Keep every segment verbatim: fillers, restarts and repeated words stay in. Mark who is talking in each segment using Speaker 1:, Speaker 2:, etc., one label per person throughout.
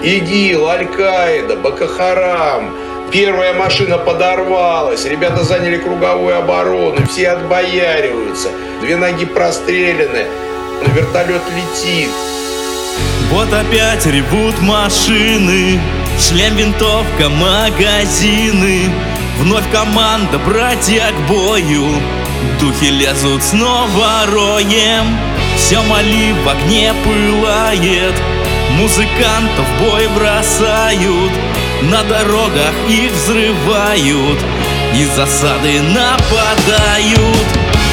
Speaker 1: ИГИЛ, Аль-Каида, Боко-Харам. Первая машина подорвалась, ребята заняли круговую оборону, все отбояриваются, две ноги простреляны, вертолет летит.
Speaker 2: Вот опять ревут машины, шлем, винтовка, магазины. Вновь команда, братья к бою, духи лезут снова роем. Все Мали в огне пылает, музыкантов в бой бросают, на дорогах их взрывают, из засады нападают.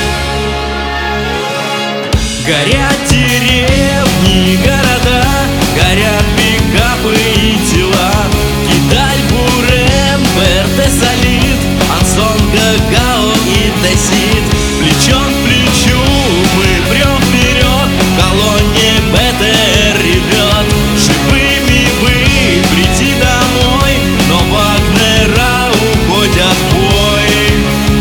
Speaker 2: Горят деревни, города, горят пикапы и тела. Кидаль, Бурен, Берте, Солид, Ансон, Гагао и Тесит. Плечом к плечу мы прем вперед, в колонне БТР ревет. Живыми бы прийти домой, но Вагнера уходят в бой.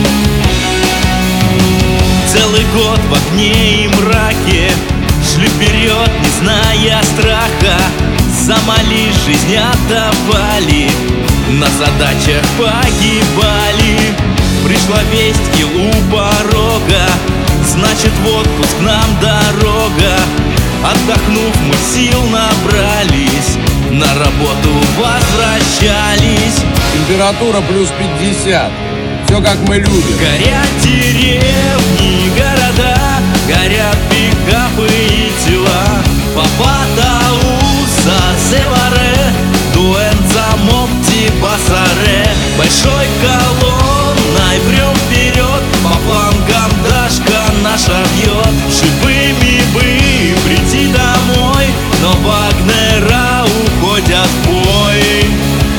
Speaker 2: Целый год в огне и мраке шли вперед, не зная страха. За Мали жизнь отдавали, на задачах погибали. Пришла весть, ил у порога, значит в отпуск нам дорога. Отдохнув, мы сил набрались, на работу возвращались.
Speaker 3: Температура плюс пятьдесят, все как мы любим.
Speaker 2: Горят деревни, города, горят пикапы и тела. Папатауса, Севаре, Дуэнца, Мопти, Басаре. Большой колонной прем вперед, по флангам Дашка наша бьет. Живыми бы прийти домой, но Вагнера уходят в бой.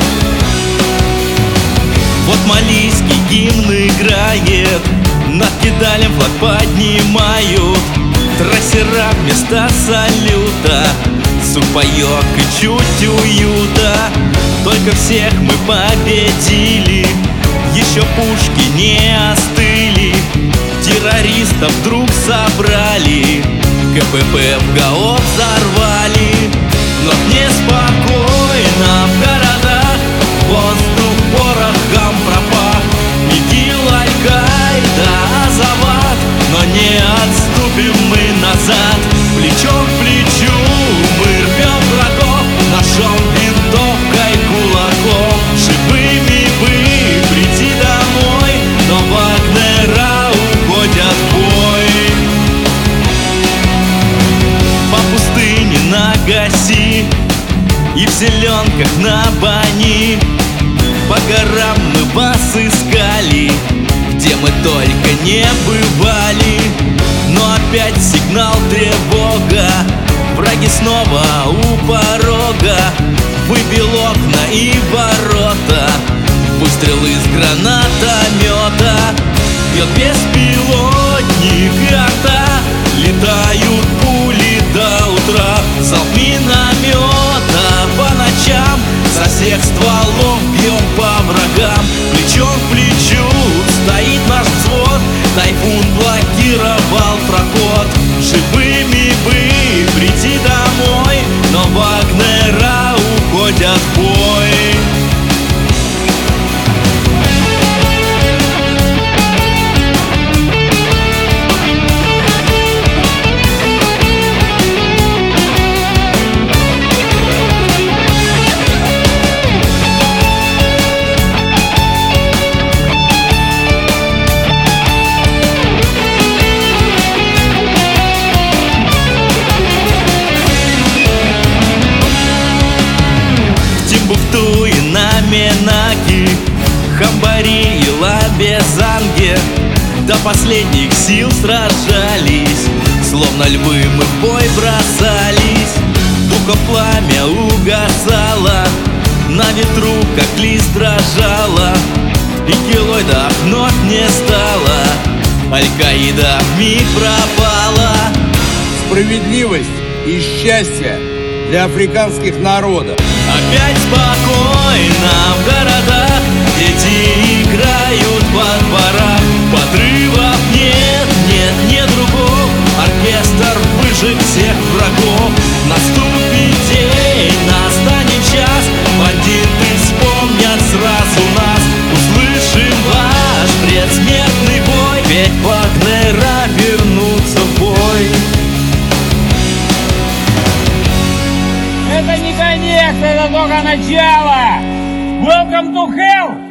Speaker 2: Вот малийский гимн играет, над Кидалем флаг поднимают. Трассера вместо салюта, сухпайок и чуть уюта. Только всех мы победили, еще пушки не остыли. Террористов вдруг собрали, КПП в ГАО взорвали. Но неспокойно в городах, воздух порохом пропах. ИГИЛ, Аль-Каида, Азават, но не отступим мы назад. Плечом к плечу мы рвем врагов, ножом, винтовкой, кулаком. Живыми бы прийти домой, но Вагнера уходят в бой. По пустыне на Гаси и в зеленках на Бани, по горам мы вас искали, где мы только не бывали. Но опять сигнал тревога, враги снова у порога. Выбил окна и ворота, выстрел из гранатомета. Бьет беспилотник и арта, летают пули до утра. Залп миномета по ночам, со всех стволов бьем по врагам. Плечом к плечу стоит наш взвод, тайфун блокировал проход. Живыми бы прийти домой, но Вагнера уходят в бой. Менаки, Хамбари и Лабезанге до последних сил сражались, словно львы мы в бой бросались. Духом пламя угасало, на ветру как лист дрожало. И килоидов вновь не стало, Аль-Каида вмиг пропала.
Speaker 3: Справедливость и счастье для африканских народов.
Speaker 2: Опять спокойно в городах, дети играют во дворах. Подрывов нет, нет, нет другого, оркестр выжег всех врагов. Наступит день, настанет
Speaker 4: это только начало! Welcome to hell!